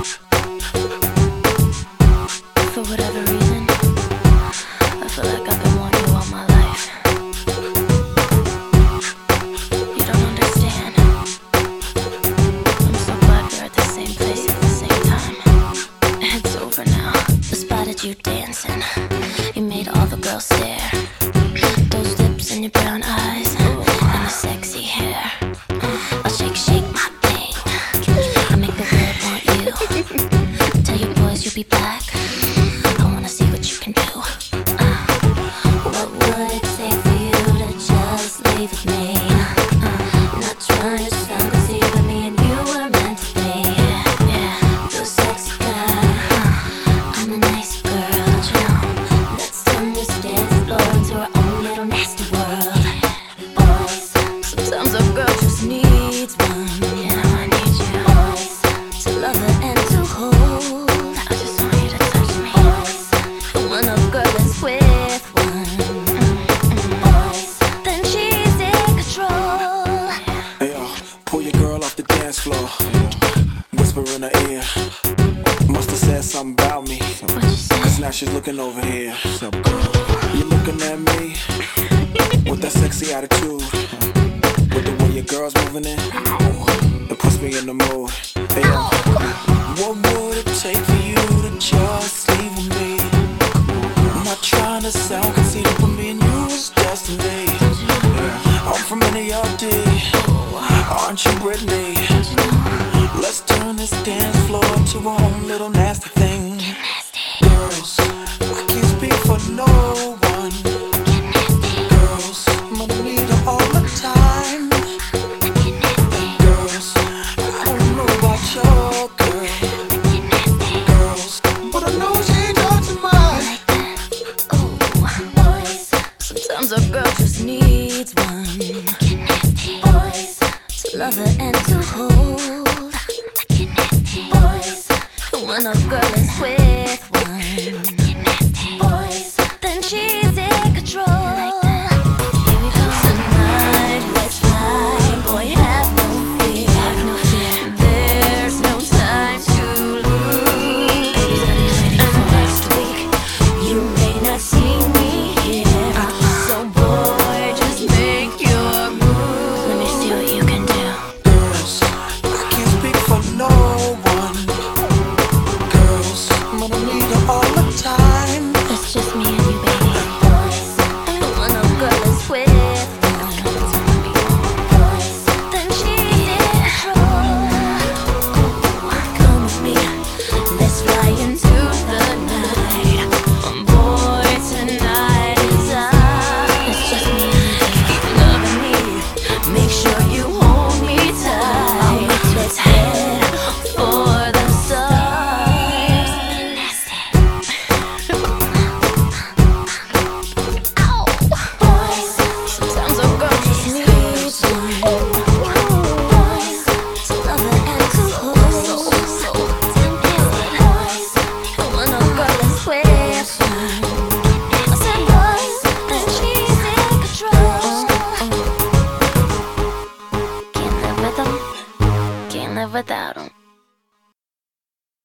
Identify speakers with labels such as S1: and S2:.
S1: For whatever reason, I feel like I've been wanting you all my life. You don't understand. I'm so glad we're at the same place at the same time. It's over now. I spotted you dancing. You made all the girls stare. Those lips and your brown eyes and the sexy hair. I'll shake, shake my thing. I make the world want you. Tell your boys you'll be back. I wanna see what you can do. What would it take for you to just leave with me? Not trying to sound crazy, but me and you were meant to be. Yeah, you're a sexy guy. I'm a nice girl, don't you know? Let's turn this dance floor into our own little nasty world. Boys, sometimes a girl just needs one. You know I need you. Boys, to love her and to hold. I just want you to touch me. Boys, but when a girl is with one, boys, then she's in control.
S2: Hey yo, pull your girl off the dance floor. Whisper in her ear. Must've said something about me.
S1: What you say?
S2: Cause now she's looking over here. What's up, girl? You looking at me with that sexy attitude. With the way your girl's moving in, it puts me in the mood. Hey yo, what would it take for you to just leave with me? I'm not trying to sound conceited, but me and you was destiny. I'm from NERD, aren't you Britney? Let's turn this dance floor into our own little nasty thing. Girls, I can't speak for no one. Girls, I'm gonna need her all the time. Girls, I don't know about your girl. Girls, but I know she ain't touching mine.
S1: Boys, sometimes a girl just needs one. Boys, to love her and to hold. Boys, when a girl is with one, boys, then she's in control.